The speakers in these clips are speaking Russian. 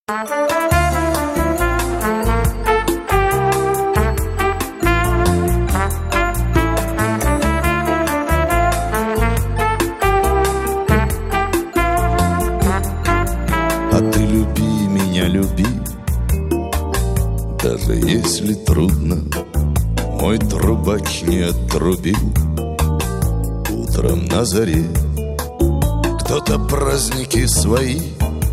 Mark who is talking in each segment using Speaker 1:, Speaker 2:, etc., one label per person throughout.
Speaker 1: А ты люби меня, люби, даже если трудно. Мой трубач не отрубил утром на заре. Кто-то праздники свои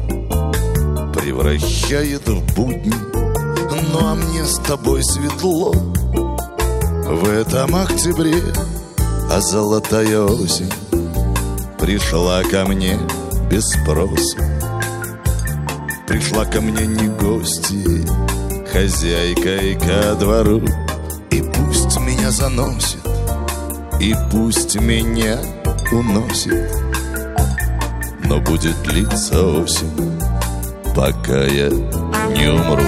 Speaker 1: превращает в будни, ну а мне с тобой светло в этом октябре. А золотая осень пришла ко мне без спросу. Пришла ко мне не гости, хозяйкой ко двору. И пусть меня заносит, и пусть меня уносит, но будет длиться осень, пока я не умру.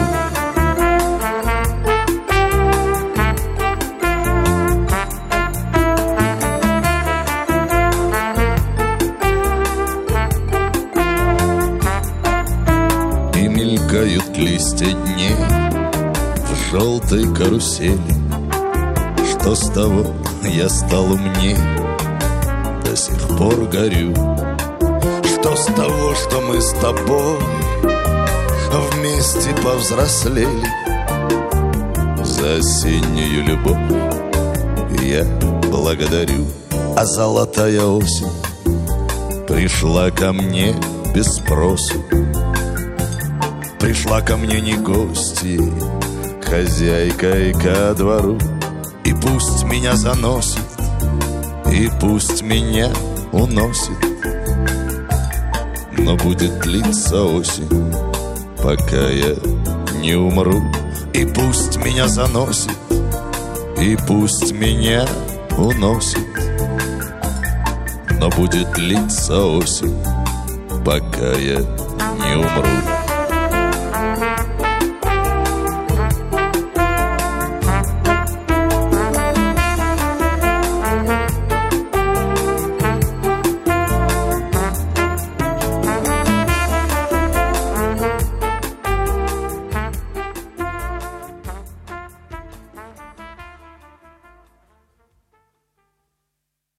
Speaker 1: И мелькают листья дней в желтой карусели. Что с того, я стал умней, до сих пор горю. Что с того, что мы с тобой вместе повзрослели? За осеннюю любовь я благодарю. А золотая осень пришла ко мне без спросу. Пришла ко мне не гости, хозяйкой ко двору. И пусть меня заносит, и пусть меня уносит, но будет длиться осень, пока я не умру. И пусть меня заносит, и пусть меня уносит, но будет длиться осень, пока я не умру.